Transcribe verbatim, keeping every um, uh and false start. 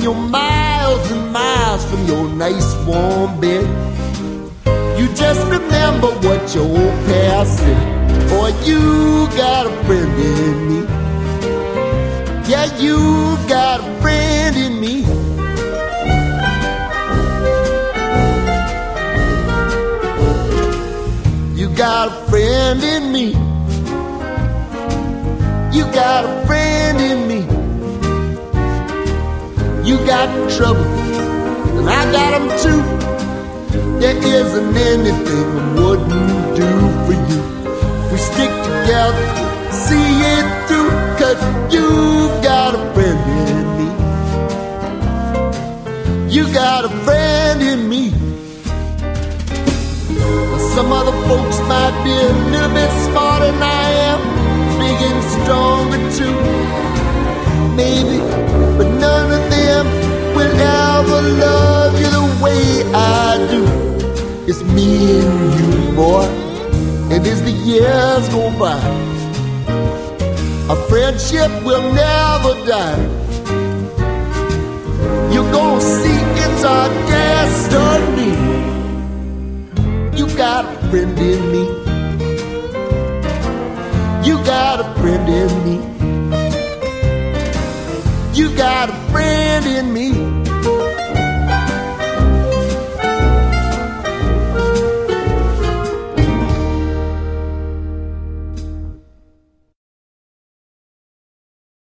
you're miles and miles from your nice warm bed, you just remember what your old past said. Boy, you got a friend in me. Yeah, you got a friend in me. You got a friend in me. You got a friend in me. You got trouble, and I got them too. There isn't anything I wouldn't do for you. If we stick together, see it through, 'cause you got a friend in me. You got a friend in me. Some other folks might be a little bit smarter than I am, big and stronger too, maybe, but none of them will ever love you the way I do. It's me and you, boy, and as the years go by, our friendship will never die. You're gonna see it's our destiny. You got a friend in me. You got a friend in me. You got a friend in me.